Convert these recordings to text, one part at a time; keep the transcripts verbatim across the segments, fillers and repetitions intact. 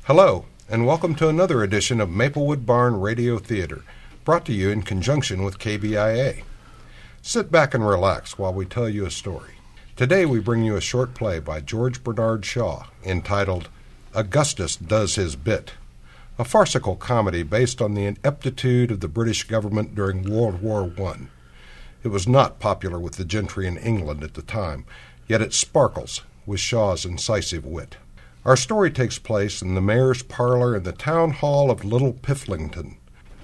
Hello, and welcome to another edition of Maplewood Barn Radio Theater, brought to you in conjunction with K B I A. Sit back and relax while we tell you a story. Today we bring you a short play by George Bernard Shaw entitled Augustus Does His Bit, a farcical comedy based on the ineptitude of the British government during World War One. It was not popular with the gentry in England at the time, yet it sparkles with Shaw's incisive wit. Our story takes place in the mayor's parlor in the town hall of Little Pifflington.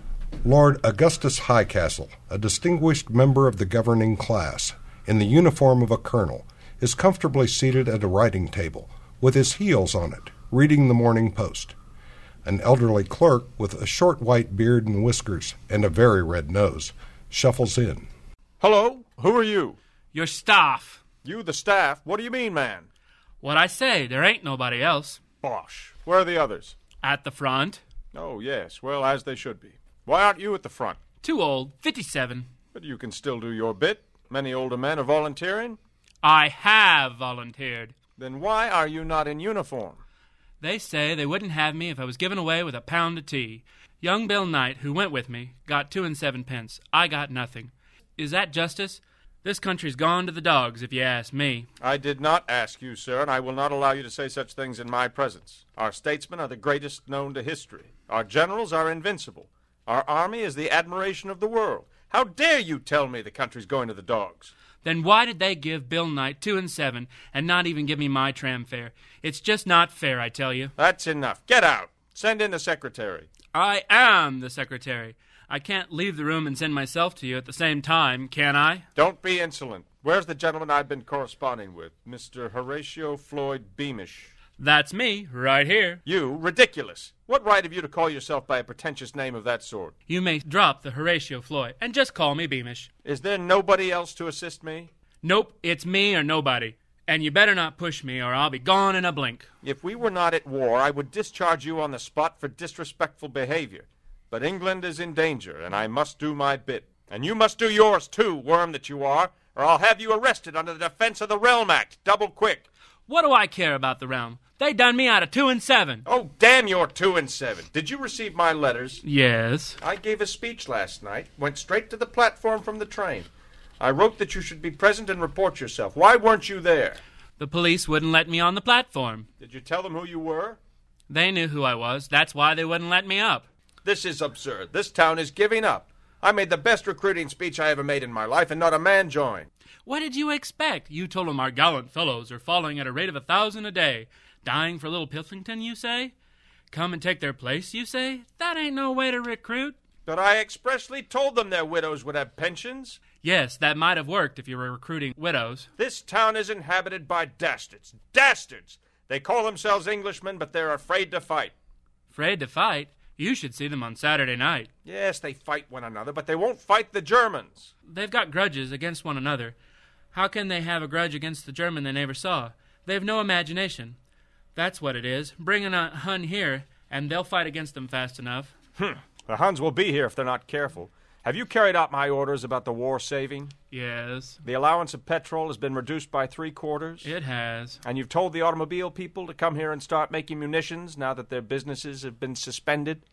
Lord Augustus Highcastle, a distinguished member of the governing class, in the uniform of a colonel, is comfortably seated at a writing table, with his heels on it, reading the Morning Post. An elderly clerk with a short white beard and whiskers and a very red nose shuffles in. Hello, who are you? Your staff. You the staff? What do you mean, man? What I say, there ain't nobody else. Bosh. Where are the others? At the front. Oh, yes, well, as they should be. Why aren't you at the front? Too old, fifty-seven. But you can still do your bit. Many older men are volunteering. I have volunteered. Then why are you not in uniform? They say they wouldn't have me if I was given away with a pound of tea. Young Bill Knight, who went with me, got two and seven pence. I got nothing. Is that justice? This country's gone to the dogs, if you ask me. I did not ask you, sir, and I will not allow you to say such things in my presence. Our statesmen are the greatest known to history. Our generals are invincible. Our army is the admiration of the world. How dare you tell me the country's going to the dogs? Then why did they give Bill Knight two and seven and not even give me my tram fare? It's just not fair, I tell you. That's enough. Get out. Send in the secretary. I am the secretary. I can't leave the room and send myself to you at the same time, can I? Don't be insolent. Where's the gentleman I've been corresponding with? Mister Horatio Floyd Beamish. That's me, right here. You? Ridiculous. What right have you to call yourself by a pretentious name of that sort? You may drop the Horatio Floyd and just call me Beamish. Is there nobody else to assist me? Nope, it's me or nobody. And you better not push me or I'll be gone in a blink. If we were not at war, I would discharge you on the spot for disrespectful behavior. But England is in danger, and I must do my bit. And you must do yours, too, worm that you are, or I'll have you arrested under the Defense of the Realm Act, double quick. What do I care about the realm? They done me out of two and seven. Oh, damn your two and seven. Did you receive my letters? Yes. I gave a speech last night, went straight to the platform from the train. I wrote that you should be present and report yourself. Why weren't you there? The police wouldn't let me on the platform. Did you tell them who you were? They knew who I was. That's why they wouldn't let me up. This is absurd. This town is giving up. I made the best recruiting speech I ever made in my life, and not a man joined. What did you expect? You told them our gallant fellows are falling at a rate of a thousand a day. Dying for Little Pifflington, you say? Come and take their place, you say? That ain't no way to recruit. But I expressly told them their widows would have pensions. Yes, that might have worked if you were recruiting widows. This town is inhabited by dastards. Dastards! They call themselves Englishmen, but they're afraid to fight. Afraid to fight? You should see them on Saturday night. Yes, they fight one another, but they won't fight the Germans. They've got grudges against one another. How can they have a grudge against the German they never saw? They've no imagination. That's what it is. Bring a Hun here, and they'll fight against them fast enough. Hmm. The Huns will be here if they're not careful. Have you carried out my orders about the war saving? Yes. The allowance of petrol has been reduced by three quarters? It has. And you've told the automobile people to come here and start making munitions now that their businesses have been suspended?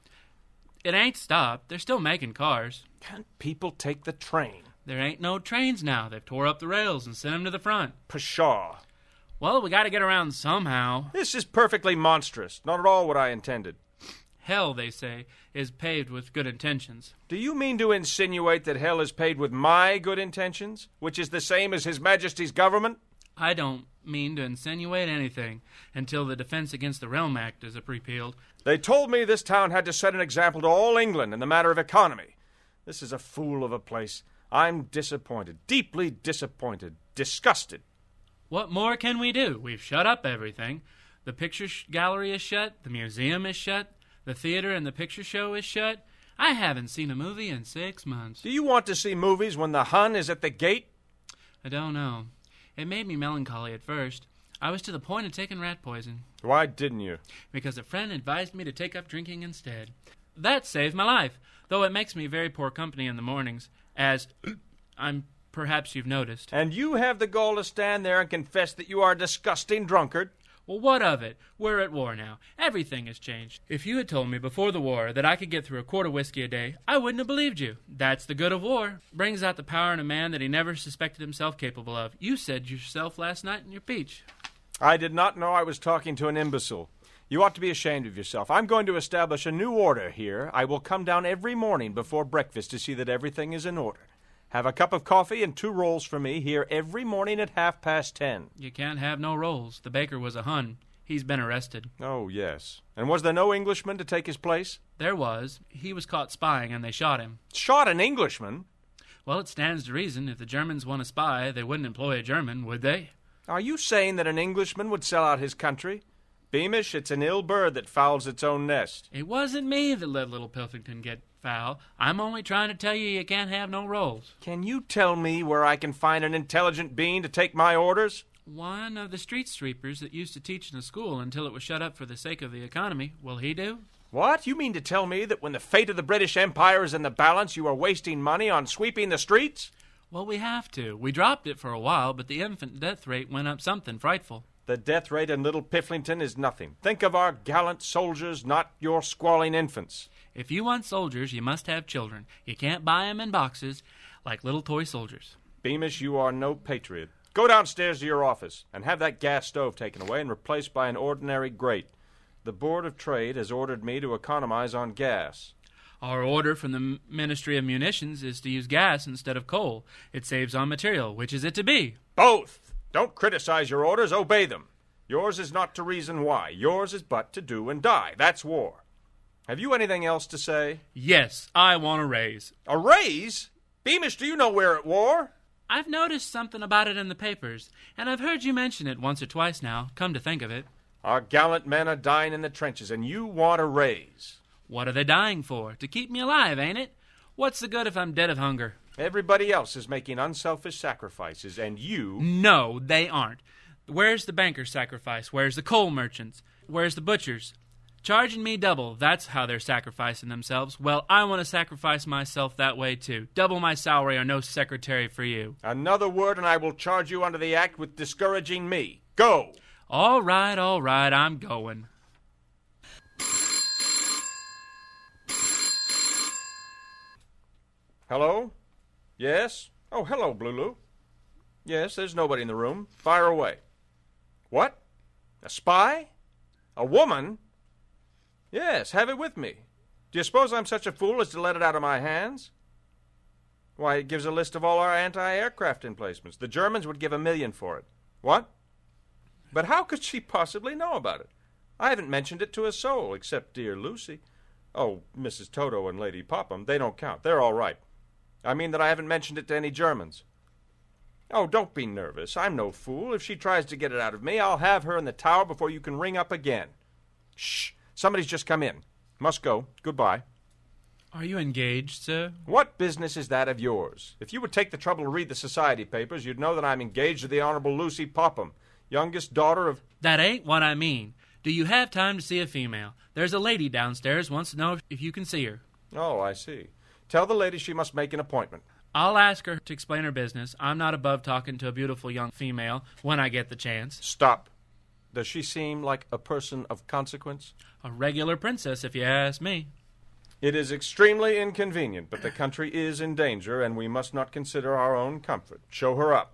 It ain't stopped. They're still making cars. Can't people take the train? There ain't no trains now. They've tore up the rails and sent them to the front. Pshaw. Well, we got to get around somehow. This is perfectly monstrous. Not at all what I intended. Hell, they say, is paved with good intentions. Do you mean to insinuate that hell is paved with my good intentions, which is the same as His Majesty's government? I don't mean to insinuate anything until the Defense Against the Realm Act is repealed. They told me this town had to set an example to all England in the matter of economy. This is a fool of a place. I'm disappointed, deeply disappointed, disgusted. What more can we do? We've shut up everything. The picture sh- gallery is shut. The museum is shut. The theater and the picture show is shut. I haven't seen a movie in six months. Do you want to see movies when the Hun is at the gate? I don't know. It made me melancholy at first. I was to the point of taking rat poison. Why didn't you? Because a friend advised me to take up drinking instead. That saved my life, though it makes me very poor company in the mornings, as I'm perhaps you've noticed. And you have the gall to stand there and confess that you are a disgusting drunkard? Well, what of it? We're at war now. Everything has changed. If you had told me before the war that I could get through a quart of whiskey a day, I wouldn't have believed you. That's the good of war. Brings out the power in a man that he never suspected himself capable of. You said yourself last night in your speech. I did not know I was talking to an imbecile. You ought to be ashamed of yourself. I'm going to establish a new order here. I will come down every morning before breakfast to see that everything is in order. Have a cup of coffee and two rolls for me here every morning at half past ten. You can't have no rolls. The baker was a Hun. He's been arrested. Oh, yes. And was there no Englishman to take his place? There was. He was caught spying, and they shot him. Shot an Englishman? Well, it stands to reason if the Germans want to spy, they wouldn't employ a German, would they? Are you saying that an Englishman would sell out his country? Beamish, it's an ill bird that fouls its own nest. It wasn't me that let little Pilkington get foul. I'm only trying to tell you you can't have no rolls. Can you tell me where I can find an intelligent being to take my orders? One of the street sweepers that used to teach in the school until it was shut up for the sake of the economy. Will he do? What? You mean to tell me that when the fate of the British Empire is in the balance, you are wasting money on sweeping the streets? Well, we have to. We dropped it for a while, but the infant death rate went up something frightful. The death rate in Little Pifflington is nothing. Think of our gallant soldiers, not your squalling infants. If you want soldiers, you must have children. You can't buy 'em in boxes like little toy soldiers. Beamish, you are no patriot. Go downstairs to your office and have that gas stove taken away and replaced by an ordinary grate. The Board of Trade has ordered me to economize on gas. Our order from the Ministry of Munitions is to use gas instead of coal. It saves on material. Which is it to be? Both! Don't criticize your orders, obey them. Yours is not to reason why. Yours is but to do and die. That's war. Have you anything else to say? Yes, I want a raise. A raise? Beamish, do you know we're at war? I've noticed something about it in the papers, and I've heard you mention it once or twice now, come to think of it. Our gallant men are dying in the trenches, and you want a raise. What are they dying for? To keep me alive, ain't it? What's the good if I'm dead of hunger? Everybody else is making unselfish sacrifices, and you... No, they aren't. Where's the banker's sacrifice? Where's the coal merchants? Where's the butchers? Charging me double, that's how they're sacrificing themselves. Well, I want to sacrifice myself that way, too. Double my salary or no secretary for you. Another word and I will charge you under the act with discouraging me. Go! All right, all right, I'm going. Hello? Yes? Oh, hello, Blue-Lou. Yes, there's nobody in the room. Fire away. What? A spy? A woman? Yes, have it with me. Do you suppose I'm such a fool as to let it out of my hands? Why, it gives a list of all our anti-aircraft emplacements. The Germans would give a million for it. What? But how could she possibly know about it? I haven't mentioned it to a soul, except dear Lucy. Oh, Missus Toto and Lady Popham, they don't count. They're all right. I mean that I haven't mentioned it to any Germans. Oh, don't be nervous. I'm no fool. If she tries to get it out of me, I'll have her in the tower before you can ring up again. Shh! Somebody's just come in. Must go. Goodbye. Are you engaged, sir? What business is that of yours? If you would take the trouble to read the society papers, you'd know that I'm engaged to the Honorable Lucy Popham, youngest daughter of... That ain't what I mean. Do you have time to see a female? There's a lady downstairs wants to know if you can see her. Oh, I see. Tell the lady she must make an appointment. I'll ask her to explain her business. I'm not above talking to a beautiful young female when I get the chance. Stop. Does she seem like a person of consequence? A regular princess, if you ask me. It is extremely inconvenient, but the country is in danger, and we must not consider our own comfort. Show her up.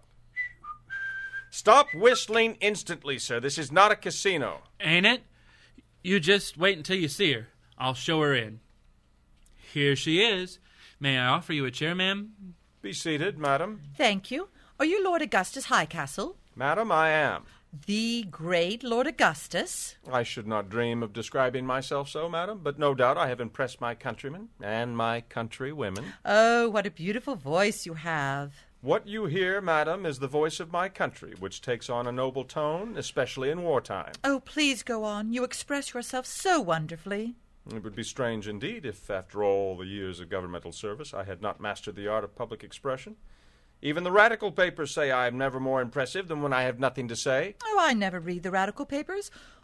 Stop whistling instantly, sir. This is not a casino. Ain't it? You just wait until you see her. I'll show her in. Here she is. May I offer you a chair, ma'am? Be seated, madam. Thank you. Are you Lord Augustus Highcastle? Madam, I am. The great Lord Augustus? I should not dream of describing myself so, madam, but no doubt I have impressed my countrymen and my countrywomen. Oh, what a beautiful voice you have. What you hear, madam, is the voice of my country, which takes on a noble tone, especially in wartime. Oh, please go on. You express yourself so wonderfully. It would be strange indeed if, after all the years of governmental service, I had not mastered the art of public expression. Even the radical papers say I am never more impressive than when I have nothing to say. Oh, I never read the radical papers.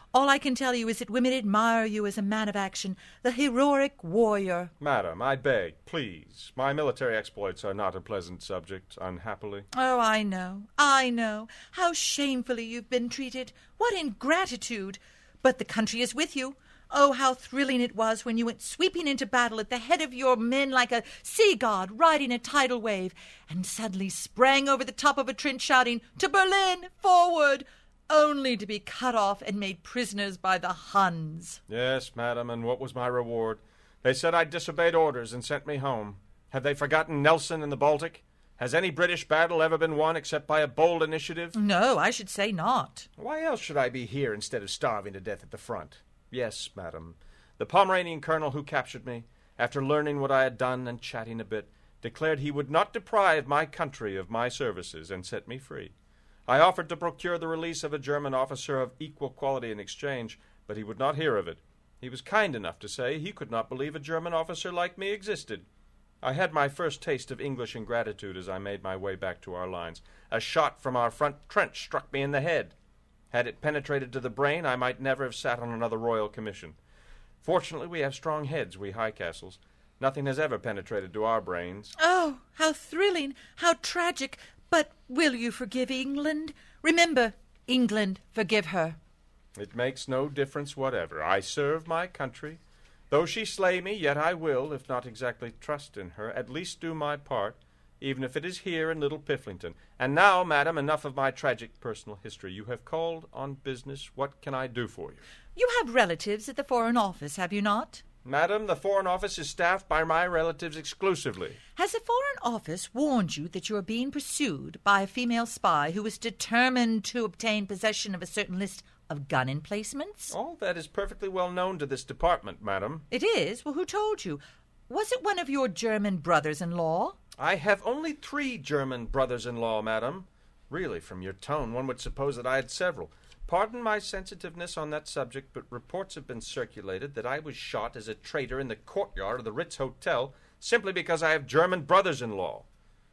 All I can tell you is that women admire you as a man of action, the heroic warrior. Madam, I beg, please. My military exploits are not a pleasant subject, unhappily. Oh, I know, I know. How shamefully you've been treated. What ingratitude. But the country is with you. Oh, how thrilling it was when you went sweeping into battle at the head of your men like a sea god riding a tidal wave, and suddenly sprang over the top of a trench shouting, "To Berlin, forward!" only to be cut off and made prisoners by the Huns. Yes, madam, and what was my reward? They said I'd disobeyed orders and sent me home. Have they forgotten Nelson in the Baltic? Has any British battle ever been won except by a bold initiative? No, I should say not. Why else should I be here instead of starving to death at the front? Yes, madam. The Pomeranian colonel who captured me, after learning what I had done and chatting a bit, declared he would not deprive my country of my services and set me free. I offered to procure the release of a German officer of equal quality in exchange, but he would not hear of it. He was kind enough to say he could not believe a German officer like me existed. I had my first taste of English ingratitude as I made my way back to our lines. A shot from our front trench struck me in the head. Had it penetrated to the brain, I might never have sat on another royal commission. Fortunately, we have strong heads, we Highcastles. Nothing has ever penetrated to our brains. Oh, how thrilling, how tragic. But will you forgive England? Remember, England, forgive her. It makes no difference whatever. I serve my country. Though she slay me, yet I will, if not exactly trust in her, at least do my part, even if it is here in Little Pifflington. And now, madam, enough of my tragic personal history. You have called on business. What can I do for you? You have relatives at the Foreign Office, have you not? Madam, the Foreign Office is staffed by my relatives exclusively. Has the Foreign Office warned you that you are being pursued by a female spy who is determined to obtain possession of a certain list of gun emplacements? All that is perfectly well known to this department, madam. It is? Well, who told you? Was it one of your German brothers-in-law? I have only three German brothers-in-law, madam. Really, from your tone, one would suppose that I had several. Pardon my sensitiveness on that subject, but reports have been circulated that I was shot as a traitor in the courtyard of the Ritz Hotel simply because I have German brothers-in-law.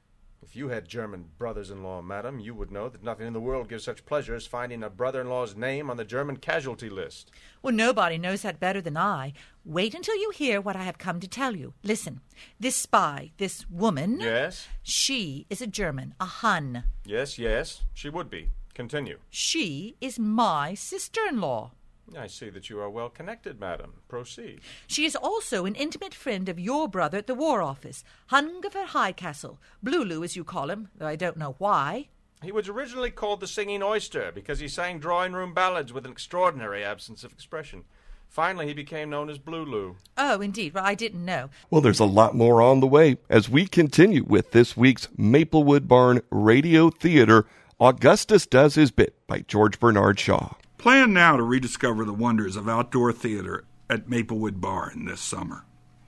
If you had German brothers-in-law, madam, you would know that nothing in the world gives such pleasure as finding a brother-in-law's name on the German casualty list. Well, nobody knows that better than I. Wait until you hear what I have come to tell you. Listen, this spy, this woman... Yes? She is a German, a Hun. Yes, yes, she would be. Continue. She is my sister-in-law. I see that you are well connected, madam. Proceed. She is also an intimate friend of your brother at the War Office, Hungerford Highcastle, Blulu as you call him, though I don't know why. He was originally called the Singing Oyster because he sang drawing-room ballads with an extraordinary absence of expression. Finally, he became known as Blulu. Oh, indeed. Well, I didn't know. Well, there's a lot more on the way as we continue with this week's Maplewood Barn Radio Theater, Augustus Does His Bit by George Bernard Shaw. Plan now to rediscover the wonders of outdoor theater at Maplewood Barn this summer.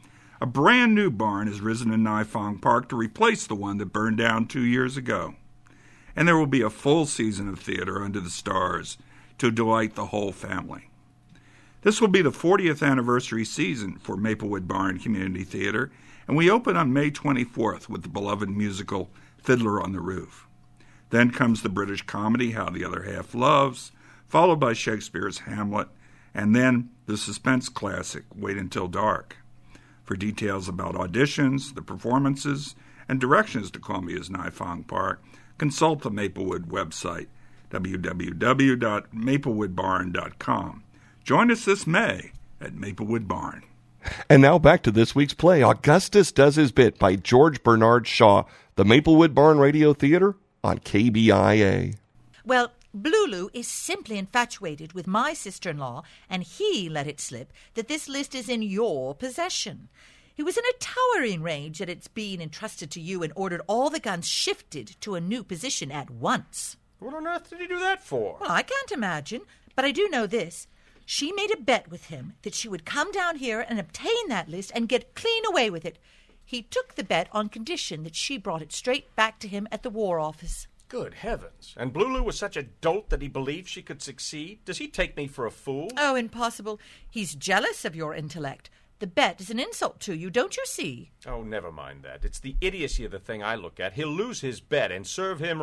A brand new barn has risen in Nifong Park to replace the one that burned down two years ago. And there will be a full season of theater under the stars to delight the whole family. This will be the fortieth anniversary season for Maplewood Barn Community Theater, and we open on May twenty-fourth with the beloved musical Fiddler on the Roof. Then comes the British comedy How the Other Half Loves, followed by Shakespeare's Hamlet, and then the suspense classic Wait Until Dark. For details about auditions, the performances, and directions to Columbia's Nifong Park, consult the Maplewood website, w w w dot maplewood barn dot com. Join us this May at Maplewood Barn. And now back to this week's play, Augustus Does His Bit by George Bernard Shaw, the Maplewood Barn Radio Theater on K B I A. Well, Blulu is simply infatuated with my sister-in-law, and he let it slip that this list is in your possession. He was in a towering rage at its being entrusted to you and ordered all the guns shifted to a new position at once. What on earth did he do that for? Well, I can't imagine, but I do know this. She made a bet with him that she would come down here and obtain that list and get clean away with it. He took the bet on condition that she brought it straight back to him at the War Office. Good heavens. And Blulu was such a dolt that he believed she could succeed? Does he take me for a fool? Oh, impossible. He's jealous of your intellect. The bet is an insult to you, don't you see? Oh, never mind that. It's the idiocy of the thing I look at. He'll lose his bet and serve him right.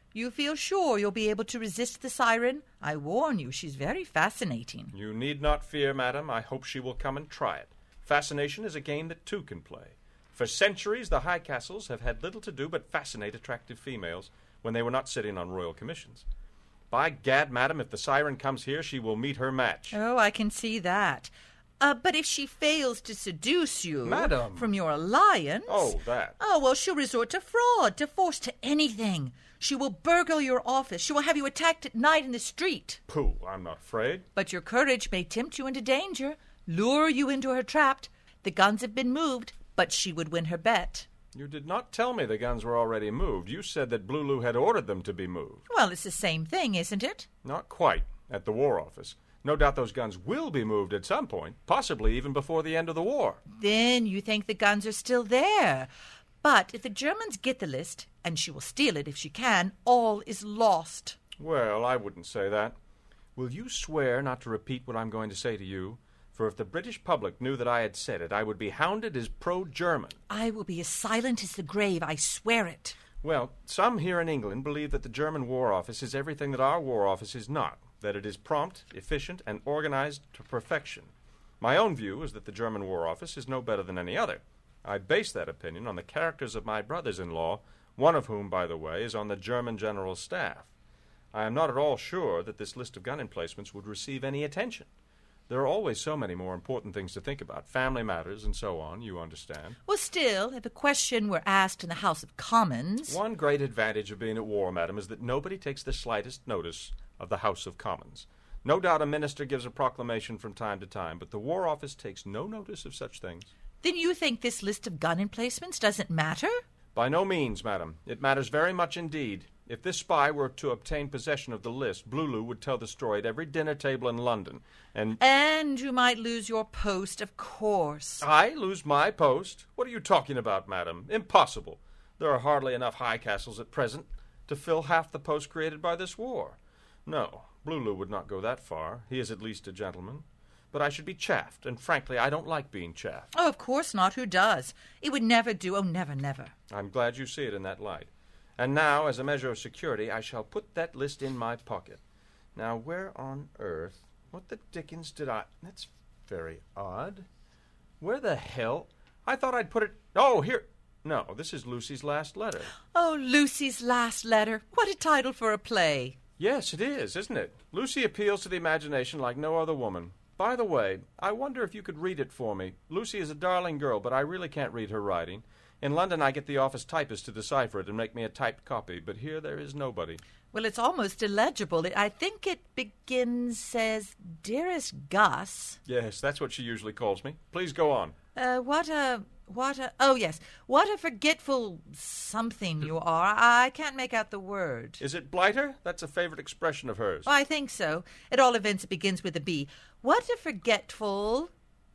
You feel sure you'll be able to resist the siren? I warn you, she's very fascinating. You need not fear, madam. I hope she will come and try it. Fascination is a game that two can play. For centuries, the Highcastles have had little to do but fascinate attractive females when they were not sitting on royal commissions. By gad, madam, if the siren comes here, she will meet her match. Oh, I can see that. Uh, but if she fails to seduce you Madam. from your alliance... Oh, that. Oh, well, she'll resort to fraud, to force, to anything. She will burgle your office. She will have you attacked at night in the street. Pooh, I'm not afraid. But your courage may tempt you into danger, lure you into her trap. The guns have been moved, but she would win her bet. You did not tell me the guns were already moved. You said that Blue Lou had ordered them to be moved. Well, it's the same thing, isn't it? Not quite. At the War Office. No doubt those guns will be moved at some point, possibly even before the end of the war. Then you think the guns are still there. But if the Germans get the list, and she will steal it if she can, all is lost. Well, I wouldn't say that. Will you swear not to repeat what I'm going to say to you? For if the British public knew that I had said it, I would be hounded as pro-German. I will be as silent as the grave, I swear it. Well, some here in England believe that the German War Office is everything that our War Office is not, that it is prompt, efficient, and organized to perfection. My own view is that the German War Office is no better than any other. I base that opinion on the characters of my brothers-in-law, one of whom, by the way, is on the German General Staff. I am not at all sure that this list of gun emplacements would receive any attention. There are always so many more important things to think about, family matters and so on, you understand. Well, still, if a question were asked in the House of Commons... One great advantage of being at war, madam, is that nobody takes the slightest notice of the House of Commons. No doubt a minister gives a proclamation from time to time, but the War Office takes no notice of such things. Then you think this list of gun emplacements doesn't matter? By no means, madam. It matters very much indeed. If this spy were to obtain possession of the list, Blue Lou would tell the story at every dinner table in London, and... And you might lose your post, of course. I lose my post? What are you talking about, madam? Impossible. There are hardly enough Highcastles at present to fill half the posts created by this war. No, Blue Lou would not go that far. He is at least a gentleman. But I should be chaffed, and frankly, I don't like being chaffed. Oh, of course not. Who does? It would never do. Oh, never, never. I'm glad you see it in that light. And now, as a measure of security, I shall put that list in my pocket. Now, where on earth... What the dickens did I... That's very odd. Where the hell... I thought I'd put it... Oh, here... No, this is Lucy's last letter. Oh, Lucy's last letter. What a title for a play. Yes, it is, isn't it? Lucy appeals to the imagination like no other woman. By the way, I wonder if you could read it for me. Lucy is a darling girl, but I really can't read her writing. In London, I get the office typist to decipher it and make me a typed copy, but here there is nobody. Well, it's almost illegible. It, I think it begins, says, Dearest Gus. Yes, that's what she usually calls me. Please go on. Uh, what a... What a... Oh, yes. What a forgetful something you are. I can't make out the word. Is it blighter? That's a favorite expression of hers. Oh, I think so. At all events, it begins with a B. What a forgetful...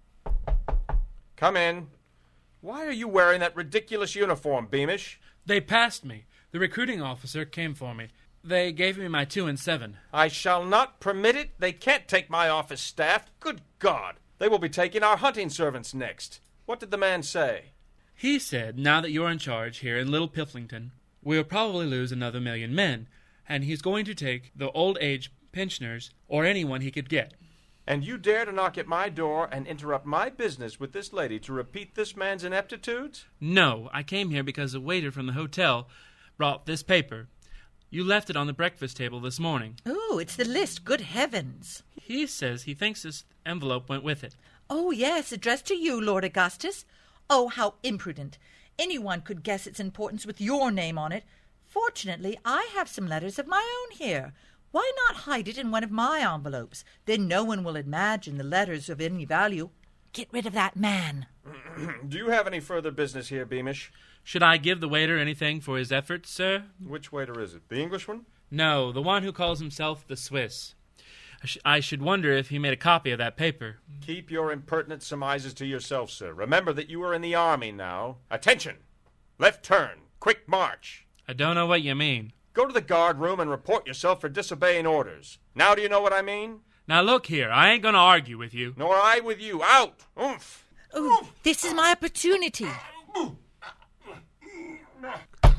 Come in. Why are you wearing that ridiculous uniform, Beamish? They passed me. The recruiting officer came for me. They gave me my two and seven. I shall not permit it. They can't take my office staff. Good God. They will be taking our hunting servants next. What did the man say? He said, now that you're in charge here in Little Pifflington, we'll probably lose another million men, and he's going to take the old-age pensioners or anyone he could get. And you dare to knock at my door and interrupt my business with this lady to repeat this man's ineptitudes? No, I came here because a waiter from the hotel brought this paper. You left it on the breakfast table this morning. Ooh, it's the list. Good heavens. He says he thinks this envelope went with it. Oh, yes, addressed to you, Lord Augustus. Oh, how imprudent. Anyone could guess its importance with your name on it. Fortunately, I have some letters of my own here. Why not hide it in one of my envelopes? Then no one will imagine the letters of any value. Get rid of that man. Do you have any further business here, Beamish? Should I give the waiter anything for his efforts, sir? Which waiter is it? The English one? No, the one who calls himself the Swiss. I, sh- I should wonder if he made a copy of that paper. Keep your impertinent surmises to yourself, sir. Remember that you are in the army now. Attention! Left turn. Quick march. I don't know what you mean. Go to the guard room and report yourself for disobeying orders. Now do you know what I mean? Now look here, I ain't gonna argue with you. Nor I with you. Out! Oomph! Ooh, this is my opportunity.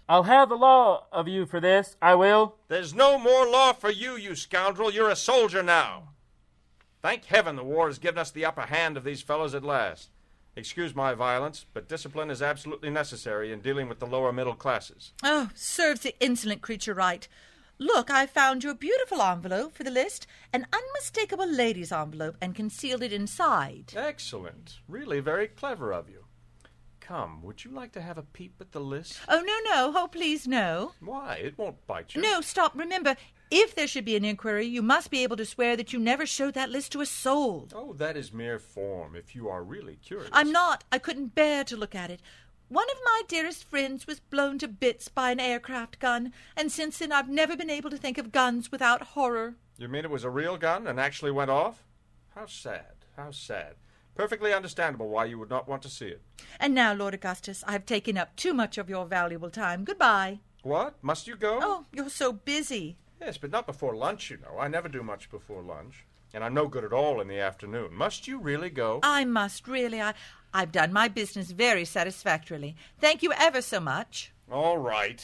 I'll have the law of you for this, I will. There's no more law for you, you scoundrel. You're a soldier now. Thank heaven the war has given us the upper hand of these fellows at last. Excuse my violence, but discipline is absolutely necessary in dealing with the lower middle classes. Oh, serves the insolent creature right. Look, I found your beautiful envelope for the list, an unmistakable lady's envelope, and concealed it inside. Excellent. Really very clever of you. Come, would you like to have a peep at the list? Oh, no, no. Oh, please, no. Why? It won't bite you. No, stop. Remember, if there should be an inquiry, you must be able to swear that you never showed that list to a soul. Oh, that is mere form, if you are really curious. I'm not. I couldn't bear to look at it. One of my dearest friends was blown to bits by an aircraft gun, and since then I've never been able to think of guns without horror. You mean it was a real gun and actually went off? How sad, how sad. Perfectly understandable why you would not want to see it. And now, Lord Augustus, I've taken up too much of your valuable time. Goodbye. What? Must you go? Oh, you're so busy. Yes, but not before lunch, you know. I never do much before lunch. And I'm no good at all in the afternoon. Must you really go? I must, really. I, I've done my business very satisfactorily. Thank you ever so much. All right.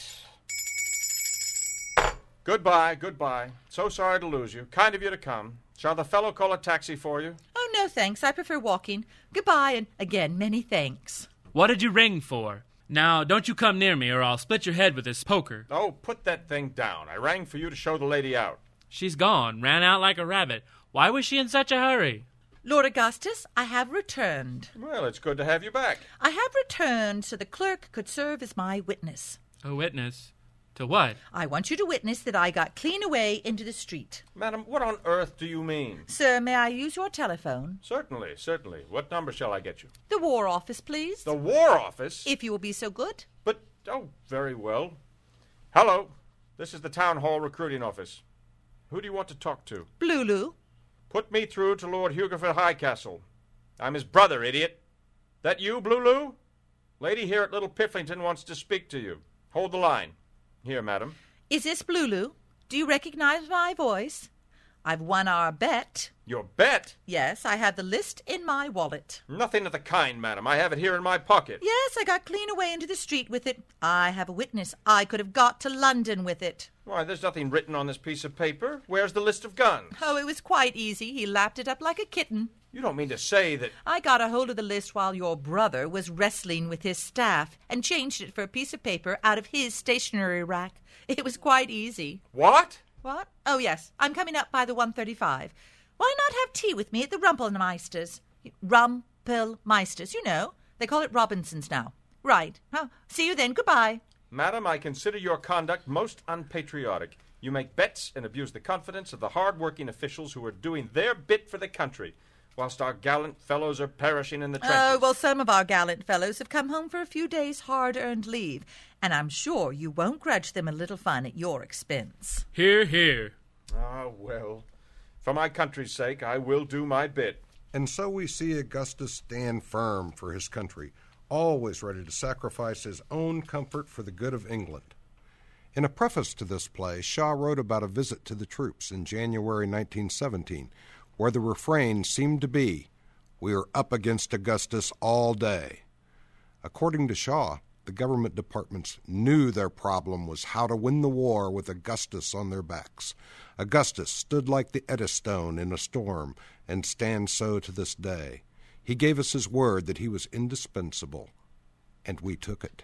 Goodbye, goodbye. So sorry to lose you. Kind of you to come. Shall the fellow call a taxi for you? Oh, no, thanks. I prefer walking. Goodbye, and again, many thanks. What did you ring for? Now, don't you come near me, or I'll split your head with this poker. Oh, put that thing down. I rang for you to show the lady out. She's gone, ran out like a rabbit. Why was she in such a hurry? Lord Augustus, I have returned. Well, it's good to have you back. I have returned so the clerk could serve as my witness. A witness? To what? I want you to witness that I got clean away into the street. Madam, what on earth do you mean? Sir, may I use your telephone? Certainly, certainly. What number shall I get you? The War Office, please. The War Office? If you will be so good. But, oh, very well. Hello, this is the Town Hall Recruiting Office. Who do you want to talk to? Blulu. Put me through to Lord Hugerford Highcastle. I'm his brother, idiot. That you, Blulu? Lady here at Little Pifflington wants to speak to you. Hold the line. Here, madam. Is this Blulu? Do you recognize my voice? I've won our bet. Your bet? Yes, I have the list in my wallet. Nothing of the kind, madam. I have it here in my pocket. Yes, I got clean away into the street with it. I have a witness. I could have got to London with it. Why, there's nothing written on this piece of paper. Where's the list of guns? Oh, it was quite easy. He lapped it up like a kitten. You don't mean to say that... I got a hold of the list while your brother was wrestling with his staff and changed it for a piece of paper out of his stationery rack. It was quite easy. What? What? Oh, yes. I'm coming up by the one thirty-five. Why not have tea with me at the Rumpelmeisters? Rumpelmeisters, you know. They call it Robinson's now. Right. Oh, see you then. Goodbye. Madam, I consider your conduct most unpatriotic. You make bets and abuse the confidence of the hard-working officials who are doing their bit for the country, whilst our gallant fellows are perishing in the trenches. Oh, well, some of our gallant fellows have come home for a few days' hard-earned leave, and I'm sure you won't grudge them a little fun at your expense. Hear, hear. Ah, well, for my country's sake, I will do my bit. And so we see Augustus stand firm for his country, always ready to sacrifice his own comfort for the good of England. In a preface to this play, Shaw wrote about a visit to the troops in January nineteen seventeen, where the refrain seemed to be, "We are up against Augustus all day." According to Shaw, the government departments knew their problem was how to win the war with Augustus on their backs. Augustus stood like the Eddystone in a storm and stands so to this day. He gave us his word that he was indispensable, and we took it.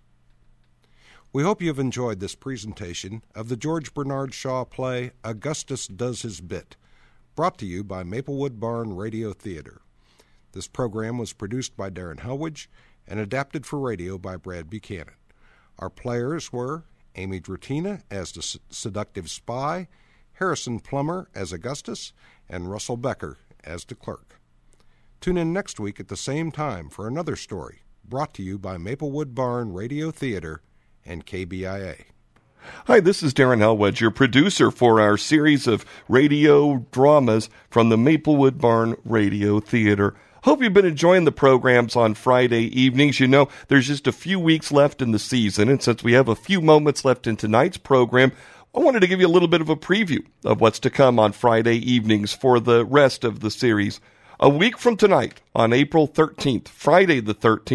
We hope you have enjoyed this presentation of the George Bernard Shaw play Augustus Does His Bit, brought to you by Maplewood Barn Radio Theater. This program was produced by Darren Helwich and adapted for radio by Brad Buchanan. Our players were Amy Drattina as the seductive spy, Harrison Plummer as Augustus, and Russell Becker as the clerk. Tune in next week at the same time for another story, brought to you by Maplewood Barn Radio Theater and K B I A. Hi, this is Darren Helwich, your producer for our series of radio dramas from the Maplewood Barn Radio Theater. Hope you've been enjoying the programs on Friday evenings. You know, there's just a few weeks left in the season, and since we have a few moments left in tonight's program, I wanted to give you a little bit of a preview of what's to come on Friday evenings for the rest of the series. A week from tonight, on April thirteenth, Friday the thirteenth,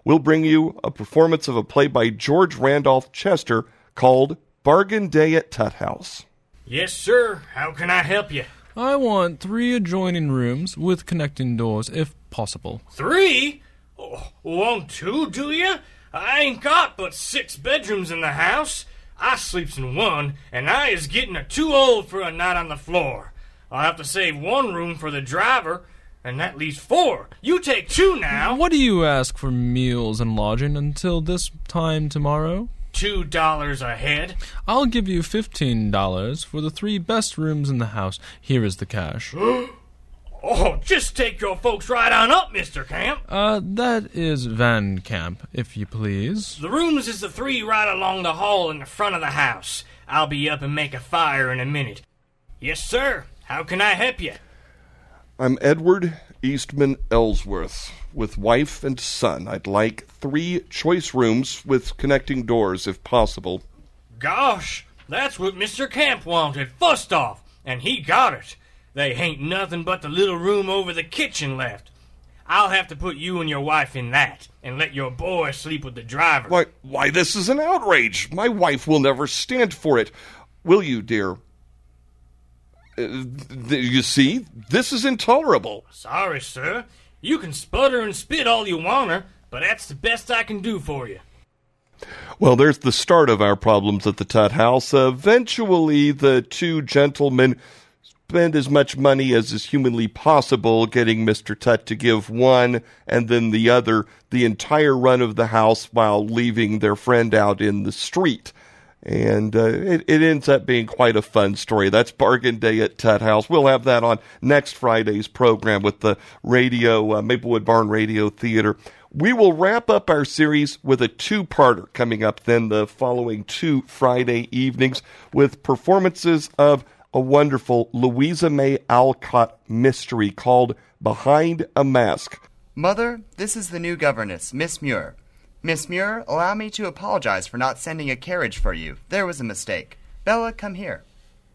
we'll bring you a performance of a play by George Randolph Chester called Bargain Day at Tut House. Yes, sir. How can I help you? I want three adjoining rooms with connecting doors, if possible. Three? Oh, want two, do you? I ain't got but six bedrooms in the house. I sleeps in one, and I is getting a too old for a night on the floor. I'll have to save one room for the driver, and that leaves four. You take two now. What do you ask for meals and lodging until this time tomorrow? Two dollars a head. I'll give you fifteen dollars for the three best rooms in the house. Here is the cash. Oh, just take your folks right on up, Mister Camp. Uh, that is Van Camp, if you please. The rooms is the three right along the hall in the front of the house. I'll be up and make a fire in a minute. Yes, sir. How can I help you? I'm Edward Eastman Ellsworth, with wife and son. I'd like three choice rooms with connecting doors, if possible. Gosh, that's what Mister Camp wanted, first off, and he got it. They ain't nothing but the little room over the kitchen left. I'll have to put you and your wife in that, and let your boy sleep with the driver. Why, why, this is an outrage. My wife will never stand for it. Will you, dear? Uh, th- you see, this is intolerable. Sorry, sir. You can sputter and spit all you wanter, but that's the best I can do for you. Well, there's the start of our problems at the Tut House. Eventually, the two gentlemen spend as much money as is humanly possible getting Mister Tut to give one and then the other the entire run of the house while leaving their friend out in the street. And uh, it, it ends up being quite a fun story. That's Bargain Day at Tut House. We'll have that on next Friday's program with the radio, uh, Maplewood Barn Radio Theater. We will wrap up our series with a two-parter coming up then the following two Friday evenings with performances of a wonderful Louisa May Alcott mystery called Behind a Mask. Mother, this is the new governess, Miss Muir. Miss Muir, allow me to apologize for not sending a carriage for you. There was a mistake. Bella, come here.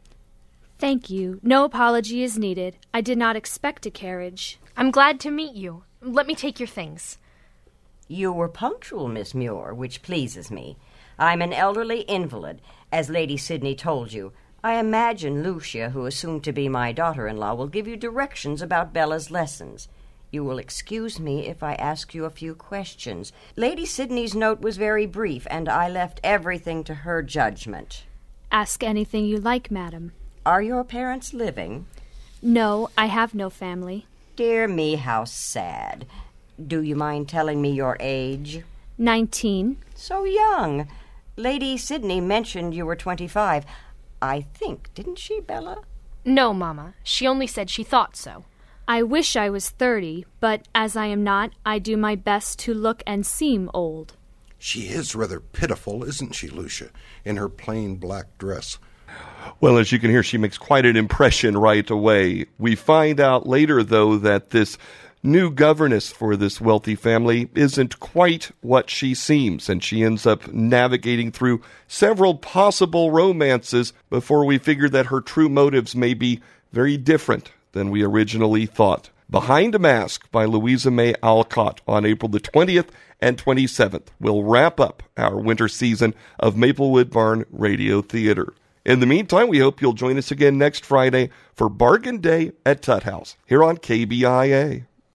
Thank you. No apology is needed. I did not expect a carriage. I'm glad to meet you. Let me take your things. You were punctual, Miss Muir, which pleases me. I'm an elderly invalid, as Lady Sydney told you. I imagine Lucia, who is soon to be my daughter-in-law, will give you directions about Bella's lessons. You will excuse me if I ask you a few questions. Lady Sydney's note was very brief, and I left everything to her judgment. Ask anything you like, madam. Are your parents living? No, I have no family. Dear me, how sad. Do you mind telling me your age? Nineteen. So young. Lady Sydney mentioned you were twenty-five. I think, didn't she, Bella? No, Mama. She only said she thought so. I wish I was thirty, but as I am not, I do my best to look and seem old. She is rather pitiful, isn't she, Lucia, in her plain black dress? Well, as you can hear, she makes quite an impression right away. We find out later, though, that this new governess for this wealthy family isn't quite what she seems, and she ends up navigating through several possible romances before we figure that her true motives may be very different than we originally thought. Behind a Mask by Louisa May Alcott on April the twentieth and twenty-seventh will wrap up our winter season of Maplewood Barn Radio Theater. In the meantime, we hope you'll join us again next Friday for Bargain Day at Tut House here on K B I A.